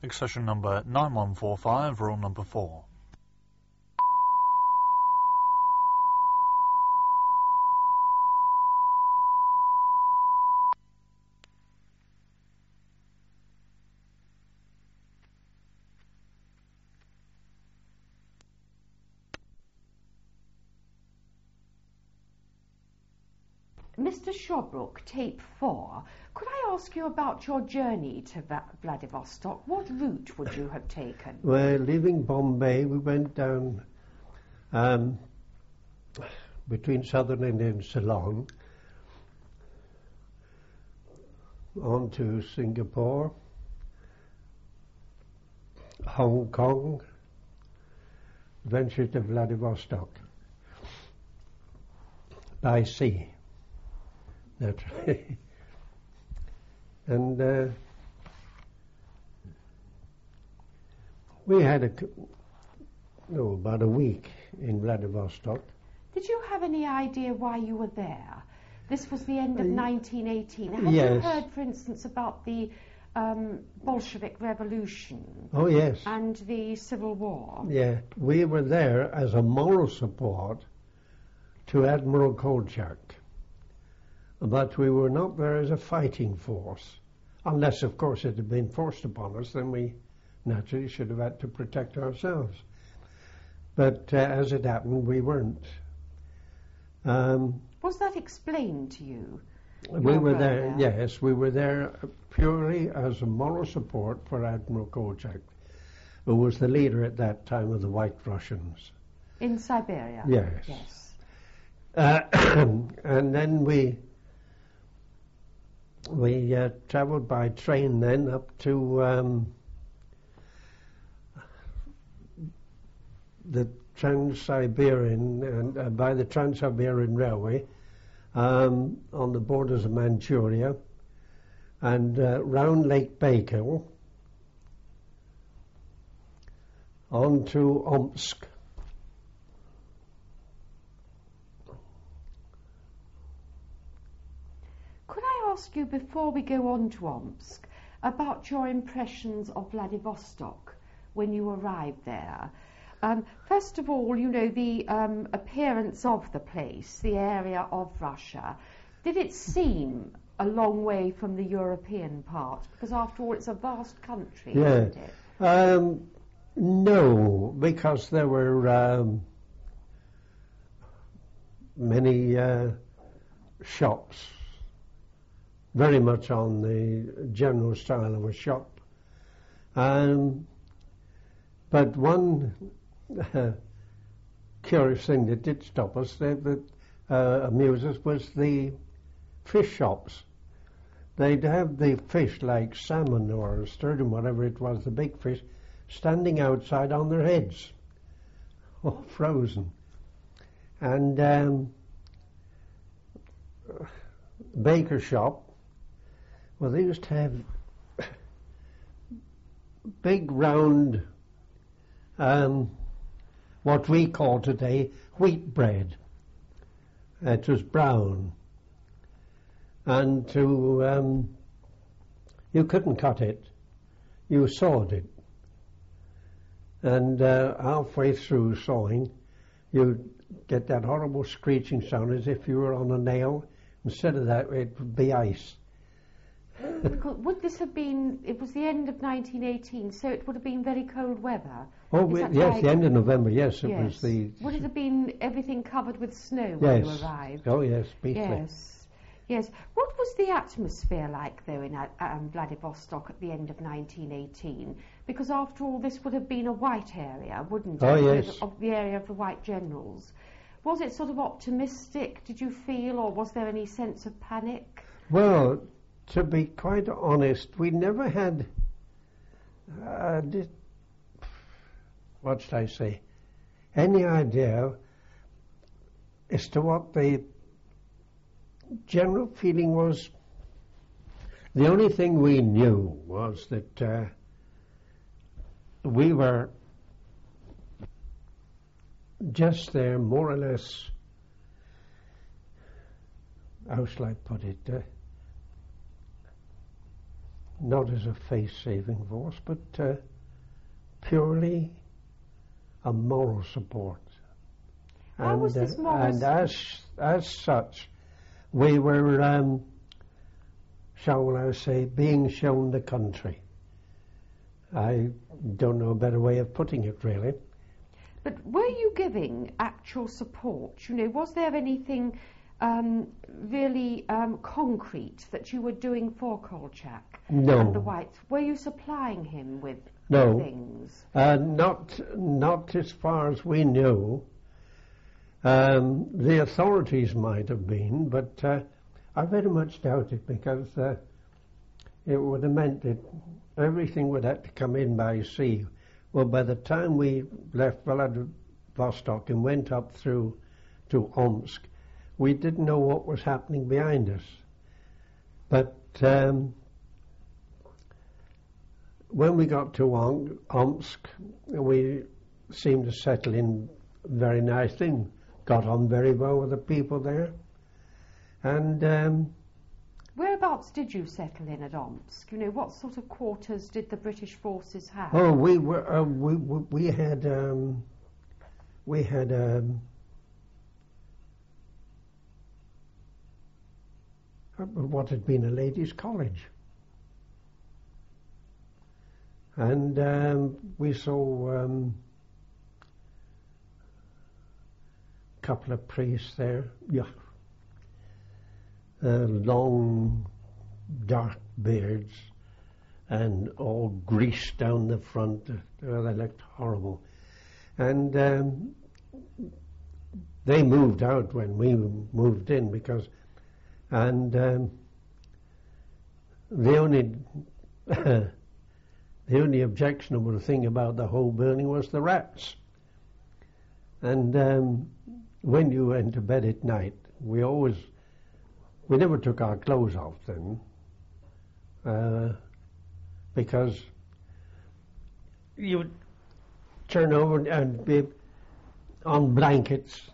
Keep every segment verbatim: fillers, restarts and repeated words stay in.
Accession number nine one four five, rule number four. Mister Shawbrook, tape four, could I ask you about your journey to Va- Vladivostok? What route would you have taken? Well, leaving Bombay, we went down um, between southern India and Ceylon, on to Singapore, Hong Kong, ventured to Vladivostok by sea. That's right. And uh, we had a, no, about a week in Vladivostok. Did you have any idea why you were there? This was the end of Uh, nineteen eighteen. Had yes. you heard, for instance, about the um, Bolshevik Revolution Oh, yes. and the Civil War? Yeah, we were there as a moral support to Admiral Kolchak. But we were not there as a fighting force. Unless, of course, it had been forced upon us, then we naturally should have had to protect ourselves. But uh, as it happened, we weren't. Um, Was that explained to you? we Your were role there, there? yes, we were there purely as a moral support for Admiral Kolchak, who was the leader at that time of the White Russians. In Siberia? Yes. Yes. Uh, and then we we uh, travelled by train then up to um, the Trans-Siberian, and uh, by the Trans-Siberian Railway um, on the borders of Manchuria, and uh, round Lake Baikal on to Omsk. Could I ask you, before we go on to Omsk, about your impressions of Vladivostok when you arrived there? Um, first of all, you know, the um, appearance of the place, the area of Russia, did it seem a long way from the European part? Because after all, it's a vast country, Yeah. isn't it? Um, no, because there were um, many uh, shops, very much on the general style of a shop. Um, but one uh, curious thing that did stop us, that, that uh, amused us, was the fish shops. They'd have the fish like salmon or sturgeon, whatever it was, the big fish, standing outside on their heads, all frozen. And um, baker shop, well, they used to have big round, um, what we call today wheat bread. It was brown. And to, um, you couldn't cut it, you sawed it. And uh, halfway through sawing, you'd get that horrible screeching sound as if you were on a nail. Instead of that, it would be ice. Because would this have been, it was the end of nineteen eighteen, so it would have been very cold weather. Oh, Is we, that yes, right? the end of November, yes, it Yes. was the... Would it have been everything covered with snow when Yes. you arrived? Oh, yes, beastly. Yes, yes. What was the atmosphere like, though, in uh, um, Vladivostok at the end of nineteen eighteen? Because after all, this would have been a white area, wouldn't it? Oh, With- yes. Of the area of the white generals. Was it sort of optimistic, did you feel, or was there any sense of panic? Well, to be quite honest, we never had, uh, did, what should I say, any idea as to what the general feeling was. The only thing we knew was that uh, we were just there, more or less, how shall I put it, uh, not as a face-saving force, but uh, purely a moral support. How and, was this uh, moral and support? as as such, we were, um, shall I say, being shown the country. I don't know a better way of putting it, really. But were you giving actual support? You know, was there anything um, really um, concrete that you were doing for Kolchak No. and the Whites? Were you supplying him with No. things? Uh, not, not as far as we knew. Um, the authorities might have been, but uh, I very much doubt it, because uh, it would have meant that everything would have to come in by sea. Well, by the time we left Vladivostok and went up through to Omsk, we didn't know what was happening behind us. But um, when we got to Om- Omsk, we seemed to settle in very nicely, got on very well with the people there. And um, Whereabouts did you settle in at Omsk? You know, what sort of quarters did the British forces have? oh, we were uh, we we we had um, we had um, what had been a ladies' college, and um, we saw um, a couple of priests there. Yeah. Uh, long, dark beards, and all greased down the front. Uh, they looked horrible. And um, they moved out when we moved in, because, and um, the only the only objectionable thing about the whole building was the rats. And um, when you went to bed at night, we always We never took our clothes off then, uh, because you would turn over and be on blankets,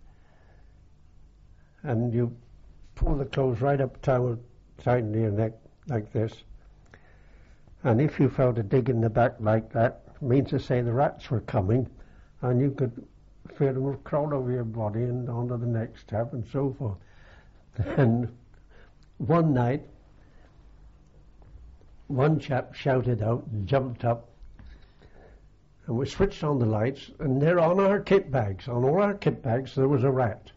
and you pull the clothes right up tight to your neck like this. And if you felt a dig in the back like that, it means to say the rats were coming, and you could feel them crawl over your body and onto the next tab and so forth. And one night, one chap shouted out and jumped up, and we switched on the lights, and there on our kit bags, on all our kit bags, there was a rat.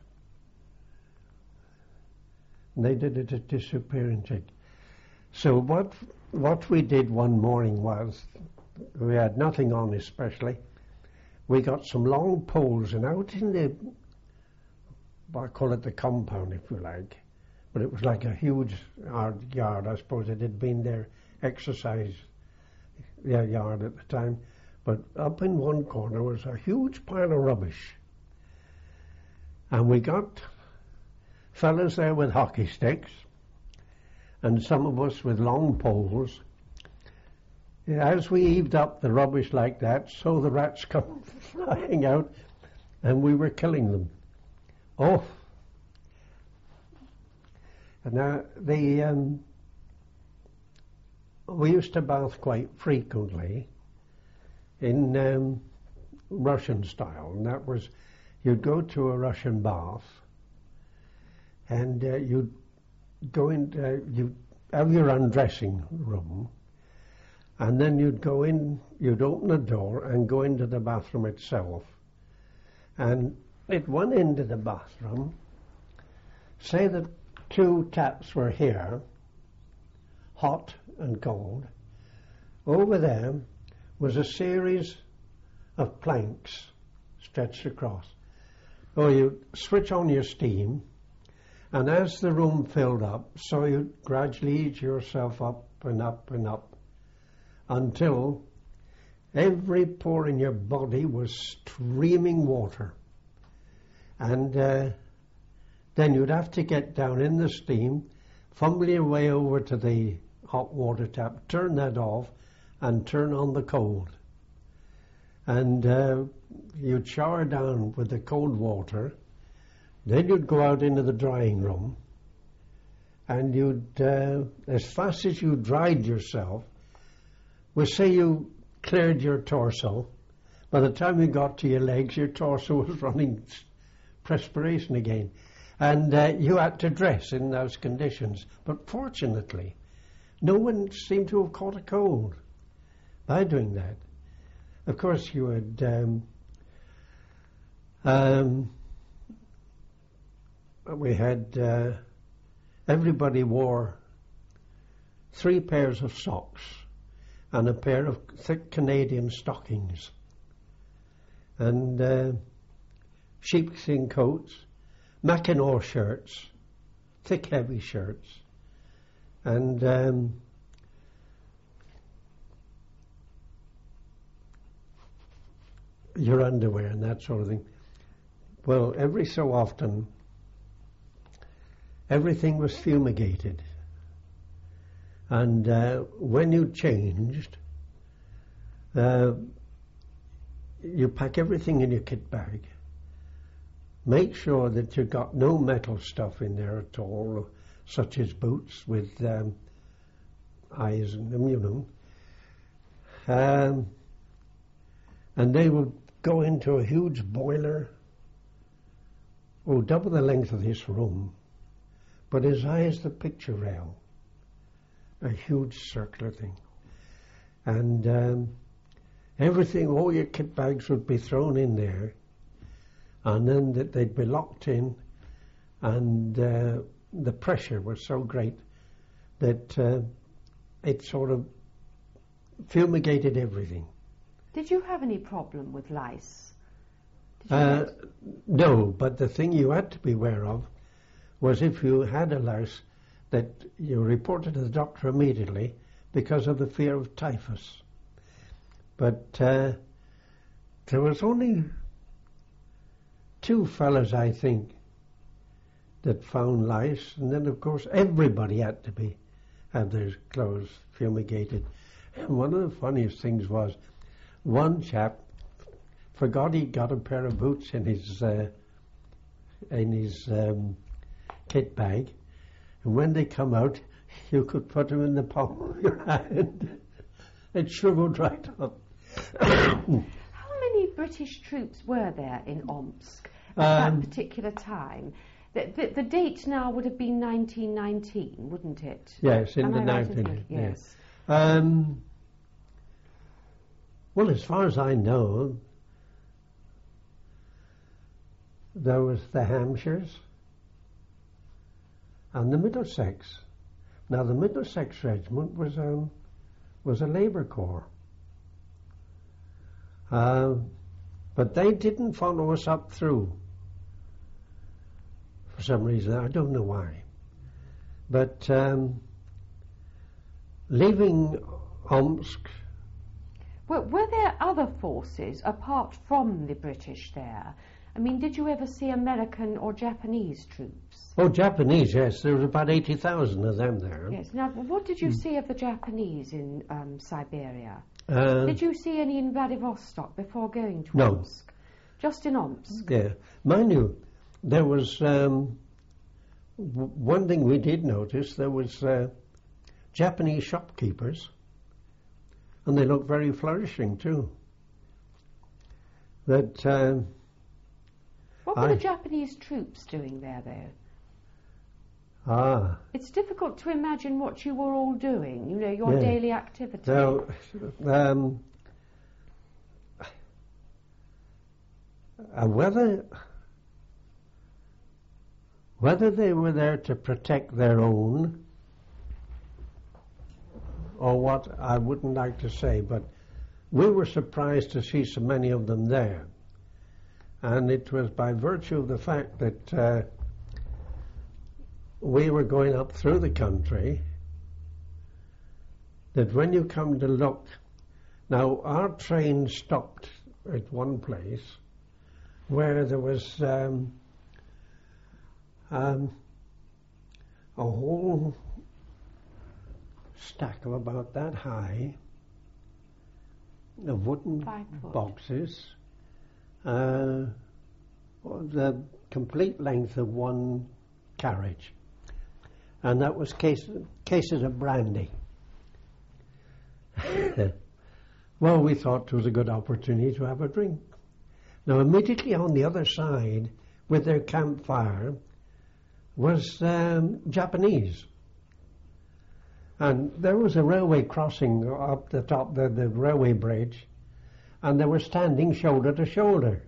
And they did a disappearing check. So what what we did one morning was, we had nothing on especially, we got some long poles, and out in the, I call it the compound if you like, but it was like a huge hard yard. I suppose it had been their exercise yeah, yard at the time. But up in one corner was a huge pile of rubbish. And we got fellas there with hockey sticks, and some of us with long poles. As we heaved up the rubbish like that, so the rats come flying out, and we were killing them. Oh! And now, the, um, we used to bath quite frequently in um, Russian style, and that was, you'd go to a Russian bath, and uh, you'd go into, uh, you'd have your undressing room, and then you'd go in, you'd open the door and go into the bathroom itself. And at one end of the bathroom, say that two taps were here, hot and cold. Over there was a series of planks stretched across. Oh, you switch on your steam, and as the room filled up, so you gradually ease yourself up and up and up until every pore in your body was streaming water. And uh, then you'd have to get down in the steam, fumble your way over to the hot water tap, turn that off, and turn on the cold. And uh, you'd shower down with the cold water. Then you'd go out into the drying room, and you'd, uh, as fast as you dried yourself, well, say you cleared your torso, by the time you got to your legs, your torso was running perspiration again. And uh, you had to dress in those conditions. But fortunately, no one seemed to have caught a cold by doing that. Of course, you had um, um, we had uh, everybody wore three pairs of socks and a pair of thick Canadian stockings and uh, sheepskin coats, Mackinaw shirts, thick heavy shirts, and um, your underwear and that sort of thing. Well, every so often, everything was fumigated. And uh, when you changed, uh, you pack everything in your kit bag. Make sure that you got no metal stuff in there at all, such as boots with um, eyes in them, you know. Um, and they would go into a huge boiler, oh, double the length of this room, but as high as the picture rail, a huge circular thing. And um, everything, all your kit bags would be thrown in there, and then that they'd be locked in, and uh, the pressure was so great that uh, it sort of fumigated everything. Did you have any problem with lice? Did you Uh, get- no, but the thing you had to be aware of was if you had a louse, that you reported to the doctor immediately because of the fear of typhus. But uh, there was only two fellas, I think, that found lice, and then of course everybody had to be have their clothes fumigated. And one of the funniest things was one chap forgot he got a pair of boots in his uh, in his um, kit bag, and when they come out, you could put them in the palm of your hand. It shriveled right up. How many British troops were there in Omsk at Um, that particular time? The, the, the date now would have been nineteen nineteen, wouldn't it? Yes, in Am the I right in nineteen. thinking? Yes. Um, well, as far as I know, there was the Hampshires and the Middlesex. Now, the Middlesex Regiment was um, was a Labour Corps, uh, but they didn't follow us up through for some reason. I don't know why, but um, leaving Omsk. Were, were there other forces apart from the British there? I mean, did you ever see American or Japanese troops? Oh, Japanese, yes. There was about eighty thousand of them there. Yes. Now, what did you see of the Japanese in um, Siberia? Uh, Did you see any in Vladivostok before going to No. Omsk? Just in Omsk? Yeah. Mind you, there was um, w- one thing we did notice. There was uh, Japanese shopkeepers, and they looked very flourishing too. That um, What were I- the Japanese troops doing there, though? ah, It's difficult to imagine what you were all doing, you know, your Yeah. daily activity. now um, uh, whether whether they were there to protect their own or what, I wouldn't like to say, but we were surprised to see so many of them there. And it was by virtue of the fact that uh, we were going up through the country that when you come to look, now our train stopped at one place where there was um, um, a whole stack of about that high of wooden Five foot. boxes, uh, the complete length of one carriage. and that was case, cases of brandy. Well, we thought it was a good opportunity to have a drink. Now, immediately on the other side, with their campfire, was um, Japanese. And there was a railway crossing up the top, the, the railway bridge, and they were standing shoulder to shoulder.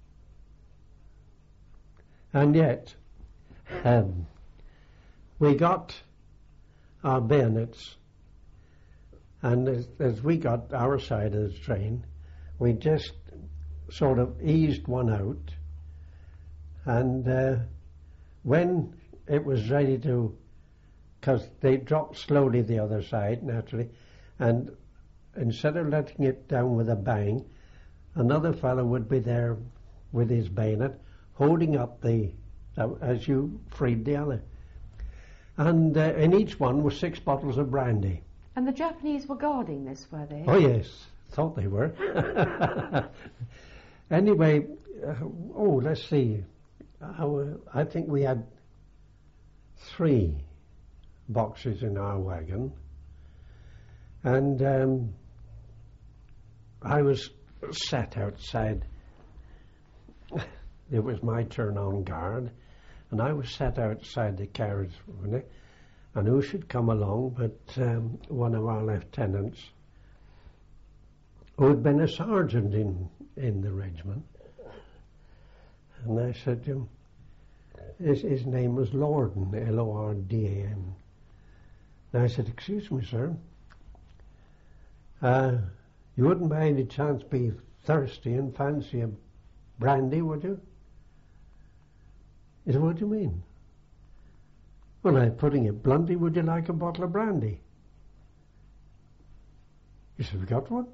And yet, um, we got our bayonets, and as, as we got our side of the train, we just sort of eased one out, and uh, when it was ready to, because they dropped slowly the other side, naturally, and instead of letting it down with a bang, another fellow would be there with his bayonet, holding up the, uh, as you freed the other. And uh, in each one was six bottles of brandy. And the Japanese were guarding this, were they? Oh, yes, thought they were. Anyway, uh, oh, let's see. Our, I think we had three boxes in our wagon. And um, I was sat outside. It was my turn on guard, and I was sat outside the carriage, and who should come along but um, one of our lieutenants, who had been a sergeant in, in the regiment. And I said to him, his, his name was Lorden, L O R D A N. And I said, excuse me, sir, uh, you wouldn't by any chance be thirsty and fancy a brandy, would you? He said, what do you mean? Well, I'm putting it bluntly, would you like a bottle of brandy? He said, we got one.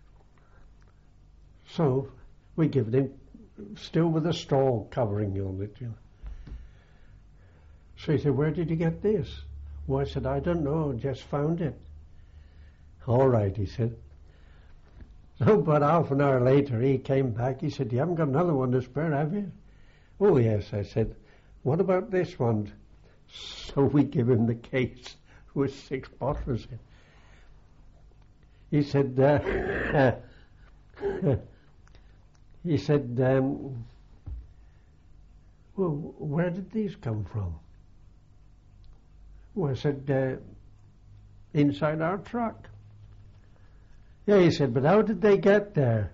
So we give him, still with a straw covering on it, you know. So he said, where did you get this? Well, I said, I don't know, just found it. All right, he said. So about half an hour later, he came back. He said, you haven't got another one to spare, have you? Oh, yes, I said. What about this one? So we give him the case with six bottles in. He said, uh, he said, um, well, where did these come from? Well, I said, uh, inside our truck. Yeah, he said, but how did they get there?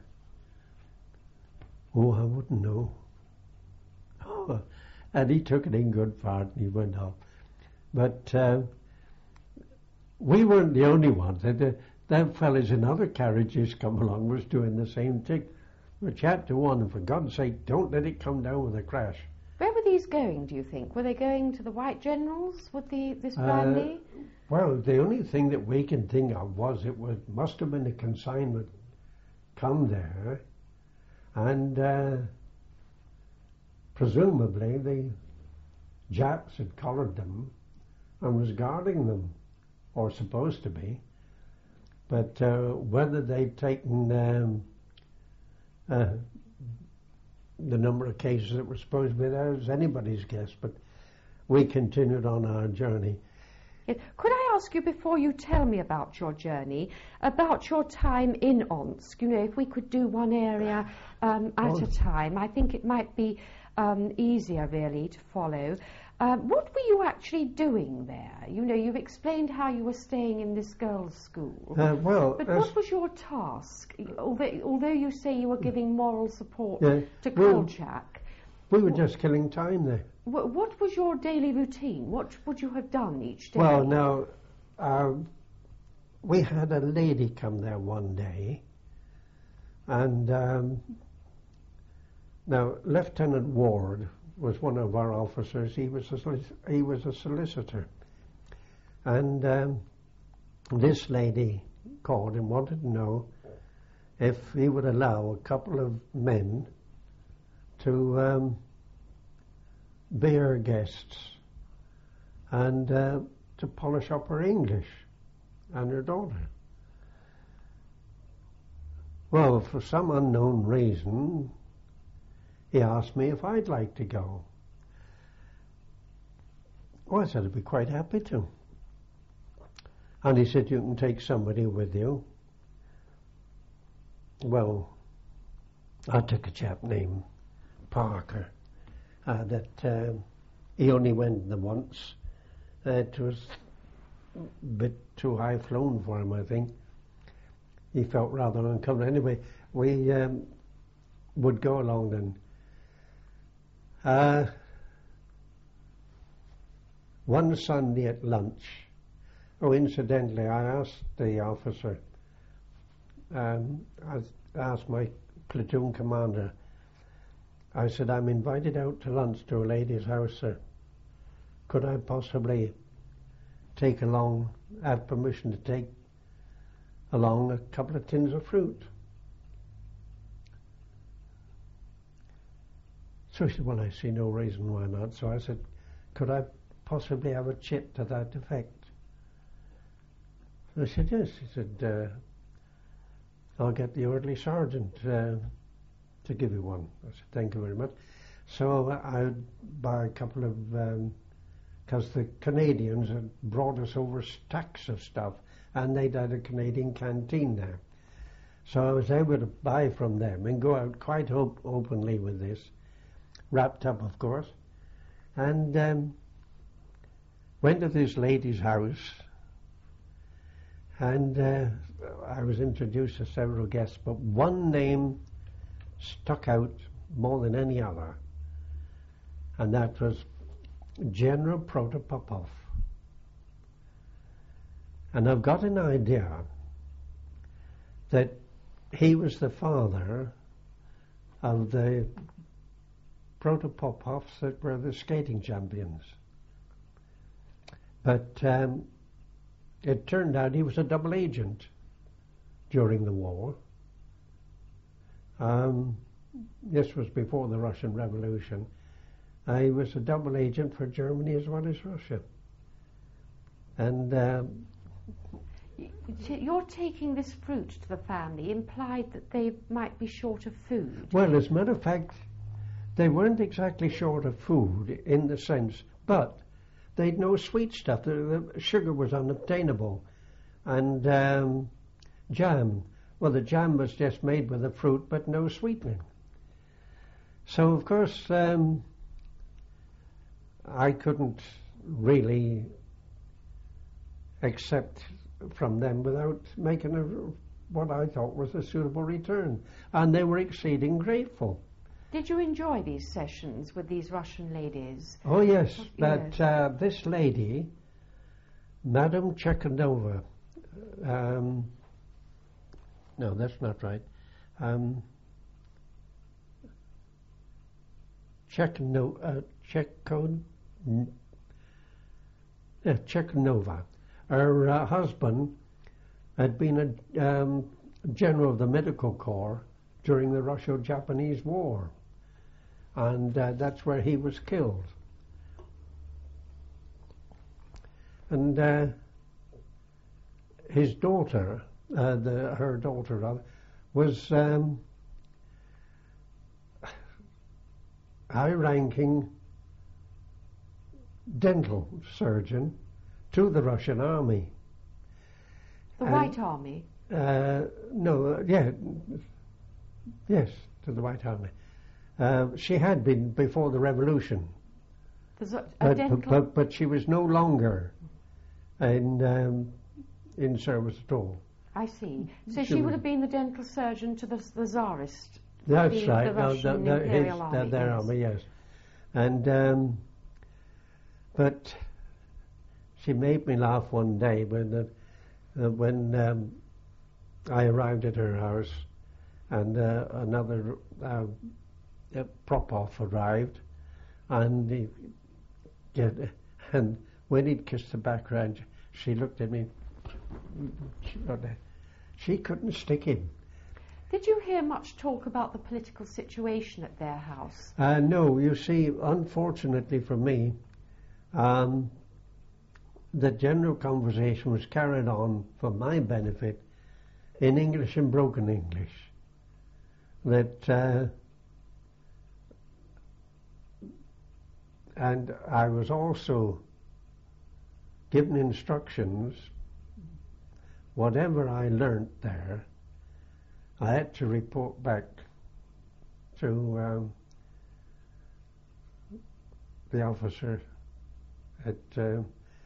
Oh, I wouldn't know. Oh, and he took it in good part and he went off. But uh, we weren't the only ones. The, them fellas in other carriages come along was doing the same thing. But you had to warn them, for God's sake, don't let it come down with a crash. Where were these going, do you think? Were they going to the White Generals with the this brandy? Uh, well, the only thing that we can think of was it was must have been a consignment come there, and uh, presumably the Japs had collared them and was guarding them, or supposed to be. But uh, whether they'd taken um, uh, the number of cases that were supposed to be there is anybody's guess, but we continued on our journey. Yes. Could I ask you, before you tell me about your journey, about your time in Omsk? You know, if we could do one area um, at Oh. a time, I think it might be um, easier, really, to follow. Um, what were you actually doing there? You know, you've explained how you were staying in this girls' school. Uh, well, But as- what was your task? Although, although you say you were giving moral support Yeah, to well- Kolchak, we were just killing time there. wh- what was your daily routine? What would you have done each day? Well, now, um, we had a lady come there one day, and um, now Lieutenant Ward was one of our officers. He was a solic- he was a solicitor, and um, this lady called and wanted to know if he would allow a couple of men to um, be her guests and uh, to polish up her English and her daughter. Well, for some unknown reason, he asked me if I'd like to go. Oh, I said I'd be quite happy to. And he said, you can take somebody with you. Well, I took a chap named Parker. Uh, that um, he only went there once. Uh, it was a bit too high flown for him, I think. He felt rather uncomfortable. Anyway, we um, would go along then. Uh, one Sunday at lunch, oh, incidentally, I asked the officer, um, I asked my platoon commander, I said, I'm invited out to lunch to a lady's house, sir. Could I possibly take along, have permission to take along a couple of tins of fruit? So he said, well, I see no reason why not. So I said, could I possibly have a chit to that effect? So I said, yes. He said, uh, I'll get the orderly sergeant uh, to give you one. I said, thank you very much. So I would buy a couple of, because um, the Canadians had brought us over stacks of stuff, and they'd had a Canadian canteen there. So I was able to buy from them and go out quite op- openly with this, wrapped up, of course, and um, went to this lady's house, and uh, I was introduced to several guests, but one name stuck out more than any other, and that was General Protopopov. And I've got an idea that he was the father of the Protopopovs that were the skating champions. But um, it turned out he was a double agent during the war. Um, this was before the Russian Revolution. Uh, he was a double agent for Germany as well as Russia. And um, you're taking this fruit to the family implied that they might be short of food. Well, as a matter of fact, they weren't exactly short of food in the sense, but they'd no sweet stuff. The, the sugar was unobtainable. And um, jam. Well, the jam was just made with the fruit, but no sweetening. So, of course, um, I couldn't really accept from them without making a, what I thought was a suitable return. And they were exceeding grateful. Did you enjoy these sessions with these Russian ladies? Oh, yes. Oh, but yes. Uh, this lady, Madame Chekhanova, um, no, that's not right. Um, Chekhno, uh, Chekho, yeah, Chekhanova. Her uh, husband had been a um, general of the medical corps during the Russo-Japanese War, and uh, that's where he was killed. And uh, his daughter, uh, the, her daughter rather, was um, high-ranking dental surgeon to the Russian army. The and, White Army? Uh, no, uh, yeah, yes, to the White Army. Uh, she had been before the revolution, There's a, a but, dental... but, but she was no longer in um, in service at all. I see. So She she would was- have been the dental surgeon to the, the Tsarist. That's the, right. The no, Russian the, the, Imperial his, Army. the, their yes. army, yes. And um, but she made me laugh one day when uh, uh, when um, I arrived at her house, and uh, another uh, uh, Popov arrived, and he get, and when he'd kissed the background, she looked at me. She, she couldn't stick him. Did you hear much talk about the political situation at their house? Uh, no, you see, unfortunately for me, um, the general conversation was carried on for my benefit in English and broken English. That, uh, and I was also given instructions. Whatever I learnt there, I had to report back to um, the officer at uh,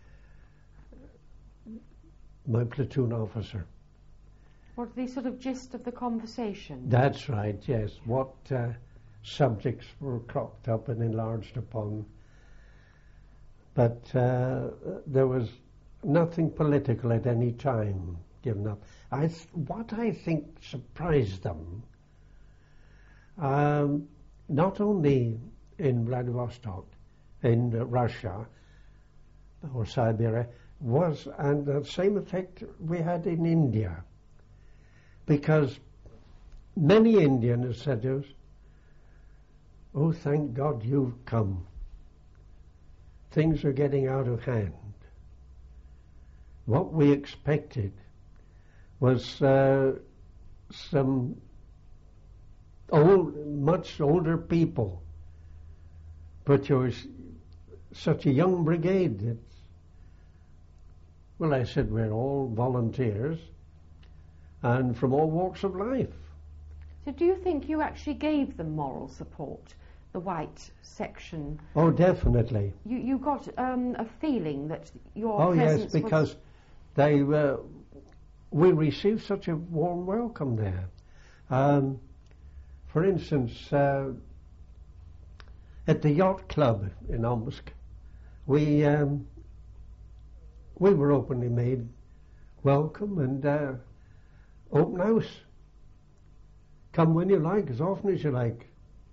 my platoon officer. What the sort of gist of the conversation? That's right, yes. What uh, subjects were cropped up and enlarged upon. But uh, there was nothing political at any time given up. I th- what I think surprised them, um, not only in Vladivostok, in uh, Russia or Siberia, was, and the same effect we had in India. Because many Indians said to us, "Oh, thank God you've come. Things are getting out of hand." What we expected was uh, some old, much older people, but you were such a young brigade that, well, I said, we're all volunteers and from all walks of life. So do you think you actually gave them moral support, the white section? Oh, definitely. You you got um, a feeling that your oh, presence yes, because was... they uh, we received such a warm welcome there. Um, for instance, uh, at the yacht club in Omsk, we um, we were openly made welcome and uh, open house. Come when you like, as often as you like.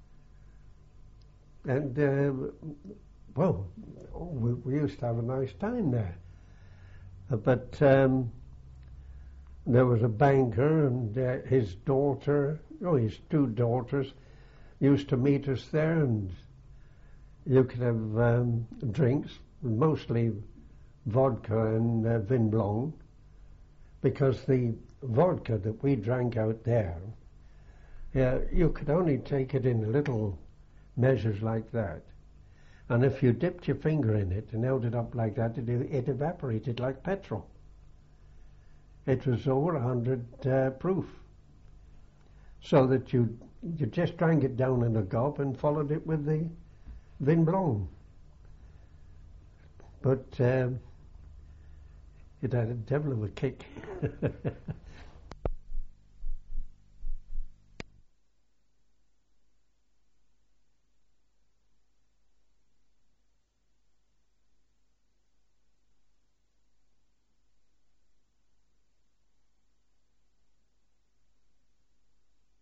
And, uh, well, oh, we, we used to have a nice time there. Uh, but um, there was a banker and uh, his daughter, oh, his two daughters, used to meet us there, and you could have um, drinks, mostly vodka and uh, vin blanc, because the vodka that we drank out there, uh, you could only take it in little measures like that. And if you dipped your finger in it and held it up like that, it, it evaporated like petrol. It was over a hundred uh, proof. So that you you just drank it down in a gulp and followed it with the vin blanc. But um, it had a devil of a kick.